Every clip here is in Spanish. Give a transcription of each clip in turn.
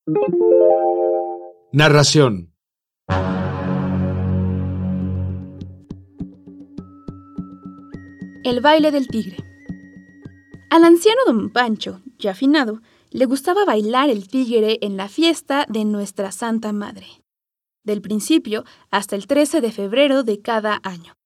Narración. El baile del tigre. Al anciano don Pancho, ya finado, le gustaba bailar el tigre en la fiesta de Nuestra Santa Madre, del principio hasta el 13 de febrero de cada año.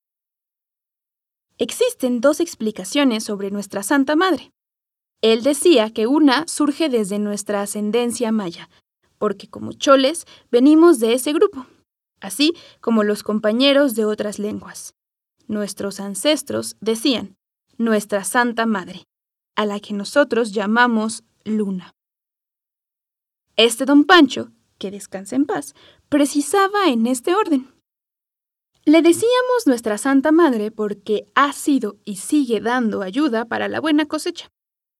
Existen dos explicaciones sobre Nuestra Santa Madre. Él decía que una surge desde nuestra ascendencia maya, porque como choles venimos de ese grupo, así como los compañeros de otras lenguas. Nuestros ancestros decían Nuestra Santa Madre, a la que nosotros llamamos Luna. Este don Pancho, que descansa en paz, precisaba en este orden. Le decíamos Nuestra Santa Madre porque ha sido y sigue dando ayuda para la buena cosecha.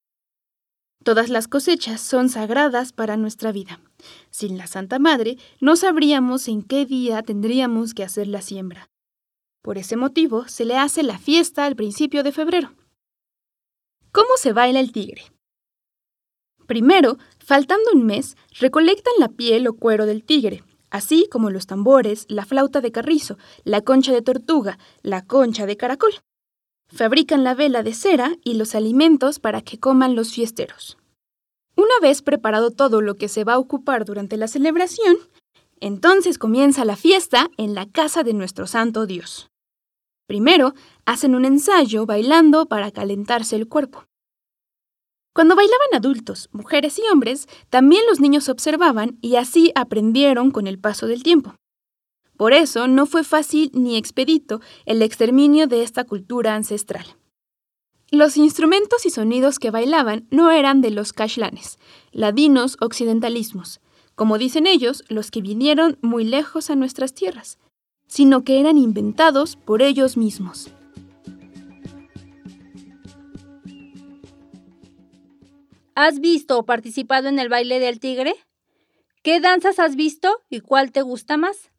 Todas las cosechas son sagradas para nuestra vida. Sin la Santa Madre, no sabríamos en qué día tendríamos que hacer la siembra. Por ese motivo, se le hace la fiesta al principio de febrero. ¿Cómo se baila el tigre? Primero, faltando un mes, recolectan la piel o cuero del tigre, así como los tambores, la flauta de carrizo, la concha de tortuga, la concha de caracol. Fabrican la vela de cera y los alimentos para que coman los fiesteros. Una vez preparado todo lo que se va a ocupar durante la celebración, entonces comienza la fiesta en la casa de nuestro santo Dios. Primero, hacen un ensayo bailando para calentarse el cuerpo. Cuando bailaban adultos, mujeres y hombres, también los niños observaban y así aprendieron con el paso del tiempo. Por eso no fue fácil ni expedito el exterminio de esta cultura ancestral. Los instrumentos y sonidos que bailaban no eran de los cashlanes, ladinos occidentalismos, como dicen ellos, los que vinieron muy lejos a nuestras tierras, sino que eran inventados por ellos mismos. ¿Has visto o participado en el baile del tigre? ¿Qué danzas has visto y cuál te gusta más?